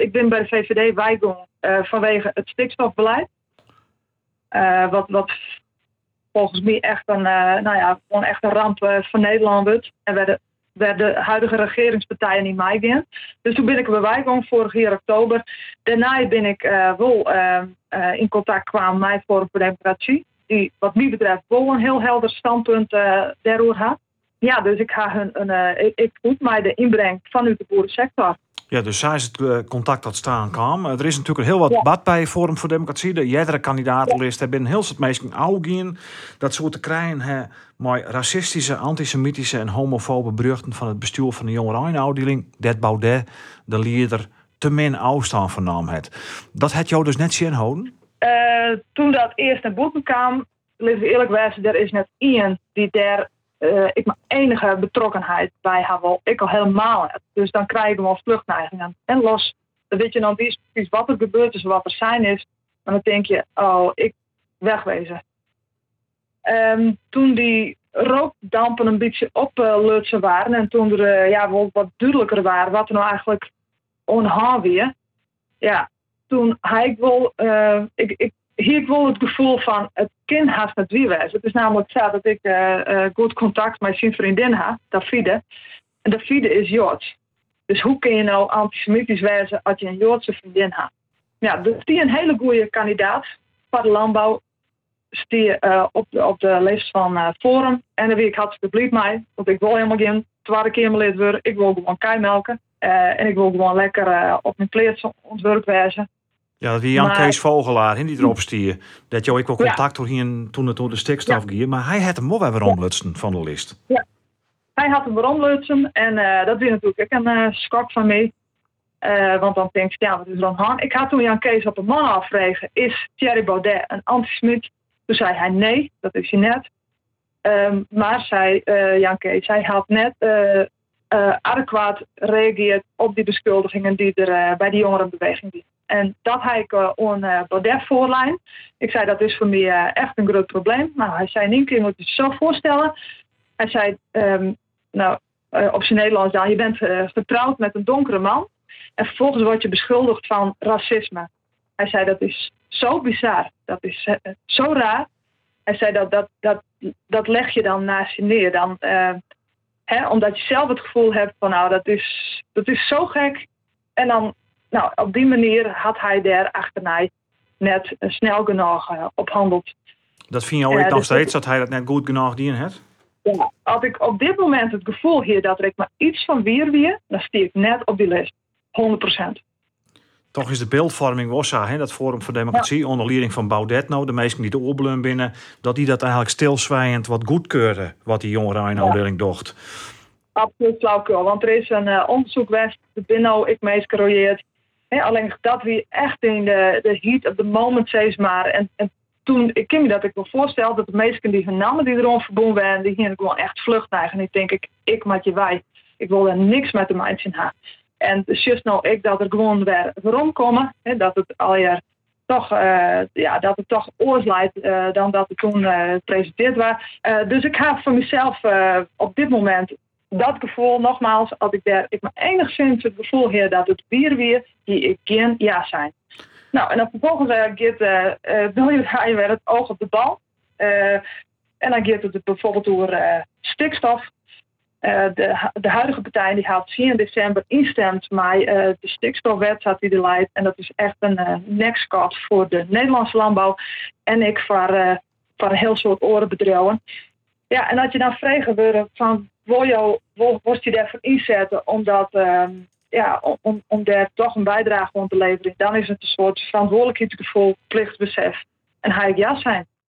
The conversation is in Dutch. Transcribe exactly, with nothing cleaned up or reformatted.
ik ben bij de V V D wijgong uh, vanwege het stikstofbeleid. Uh, wat, wat volgens mij echt een, uh, nou ja, gewoon echt een ramp uh, voor Nederland wordt. En waar de, waar de huidige regeringspartijen niet meegaan. Dus toen ben ik bij wijgong vorig jaar oktober. Daarna ben ik uh, wel uh, uh, in contact kwam met Forum voor Democratie. Die wat mij betreft wel een heel helder standpunt uh, daarover had. Ja, dus ik ga hun een, uh, ik, ik voed mij de inbreng vanuit de boerensector. Ja, dus zij is het uh, contact dat staan kwam. Uh, er is natuurlijk heel wat ja. debat bij Forum voor Democratie. De jerdere kandidatenlist. Er zijn heel veel mensen oudgien dat soort te krijgen hè, met racistische, antisemitische en homofobe berichten van het bestuur van de jongerenafdeling. Dat Baudet, de leider, te min afstand van nam het. Dat had jou dus net zien houden? Uh, toen dat eerst naar boeken kwam, laten we eerlijk wezen, er is net iemand die daar Uh, ik mijn enige betrokkenheid bij haar wel. Ik al helemaal net. Dus dan krijg je wel vluchtneigingen. En los, dan weet je dan niet precies wat er gebeurd is, wat er zijn is. En dan denk je, oh, ik wegwezen. Um, toen die rookdampen een beetje oplutsen uh, waren en toen er uh, ja, wel wat duidelijker waren wat er nou eigenlijk onhaan weer. Ja, toen had ik wel, uh, ik, ik hier ik wel het gevoel van het kind haast met wie wezen. Het is namelijk zo dat ik uh, uh, goed contact met zijn vriendin heb, Davide. En Davide is Joods. Dus hoe kun je nou antisemitisch wezen als je een Joodse vriendin hebt? Ja, dus die een hele goede kandidaat voor de landbouw. Die uh, op, de, op de lijst van uh, Forum. En daar ben ik hartstikke blij mee. Want ik wil helemaal geen tweede keer lid worden. Ik wil gewoon kei melken. Uh, en ik wil gewoon lekker uh, op mijn kleed ontwerp wezen. Ja, dat wie Jan maar, Kees Vogelaar, die erop stier. Dat jou ik wel contact ja. hier toen het door de stikstof ja. ging. Maar hij had hem wel weer omlutsen van de lijst. Ja, hij had hem weer omlutsen. En uh, dat is natuurlijk ook een uh, schok van mij. Uh, want dan denk ik, ja, wat is er aan de hand? Ik had toen Jan Kees op een man afvregen. Is Thierry Baudet een antisemiet? Toen zei hij nee, dat is hij net. Um, maar zei uh, Jan Kees, hij had net uh, uh, adequaat gereageerd op die beschuldigingen die er uh, bij de jongerenbeweging die. En dat had ik uh, aan uh, Baudet voorlijn. Ik zei, dat is voor mij uh, echt een groot probleem. Nou, hij zei, Nienke, je moet je zo voorstellen. Hij zei, um, nou, uh, op zijn Nederlands dan, je bent uh, getrouwd met een donkere man. En vervolgens word je beschuldigd van racisme. Hij zei, dat is zo bizar. Dat is uh, zo raar. Hij zei, dat, dat, dat, dat leg je dan naast je neer. Dan, uh, hè, omdat je zelf het gevoel hebt van, nou, dat is, dat is zo gek. En dan... Nou, op die manier had hij daar achterna net uh, snel genoeg uh, ophandeld. Dat vind je ook uh, nog dus steeds, dat hij dat net goed genoeg dien heeft? Ja, als ik op dit moment het gevoel heb dat ik maar iets van weer weer, dan stier ik net op die lijst. honderd procent. Toch is de beeldvorming was hè, dat Forum voor Democratie, ja. onder leiding van Baudet nou, de meesten die de oorbelen binnen, dat die dat eigenlijk stilzwijgend wat goedkeurde, wat die jongerenafdeling ja. docht. Absoluut flauwkul, want er is een uh, onderzoek geweest, de binnen ik meest gerooieerd. He, alleen dat we echt in de, de heat of the moment steeds maar. En, en toen, ik kan me dat ik me voorstel dat de meesten die hun namen die erom verbonden waren, die hier gewoon echt vluchtneigen. En ik denk, ik, ik met je wij. Ik wil er niks met de mensen hebben. En dus just nou ik dat er gewoon weer waarom komen. He, dat het alweer toch, uh, ja, dat het toch oors leidt uh, dan dat het toen uh, gepresenteerd was. Uh, dus ik heb voor mezelf uh, op dit moment dat gevoel, nogmaals, als ik daar ik maar enigszins het gevoel heb dat het weer weer die ik geen ja zijn. Nou, en dan vervolgens uh, gaat uh, uh, wil je ga je weer het oog op de bal. Uh, en dan gaat het bijvoorbeeld over uh, stikstof. Uh, de, de huidige partij die had zeven december instemd met uh, de stikstofwet zat die er leidt. En dat is echt een uh, nekskot voor de Nederlandse landbouw. En ik voor, uh, voor een heel soort orenbedrijven. Ja, en dat je dan vragen wordt van wil je, wil, wil je daarvoor inzetten omdat, um, ja, om, om daar toch een bijdrage aan te leveren, dan is het een soort verantwoordelijkheidsgevoel, plichtbesef en ga ik ja zijn.